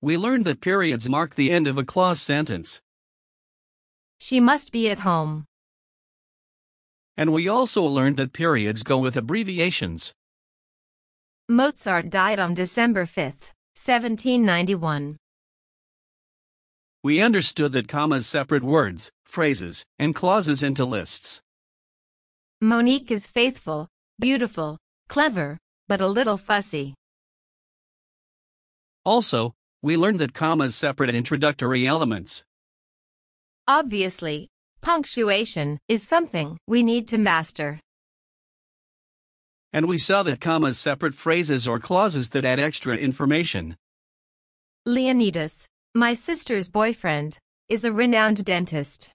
We learned that periods mark the end of a clause sentence. She must be at home. And we also learned that periods go with abbreviations. Mozart died on December 5, 1791. We understood that commas separate words, phrases, and clauses into lists. Monique is faithful, beautiful, clever, but a little fussy. Also, we learned that commas separate introductory elements. Obviously, punctuation is something we need to master. And we saw that commas separate phrases or clauses that add extra information. Leonidas, my sister's boyfriend, is a renowned dentist.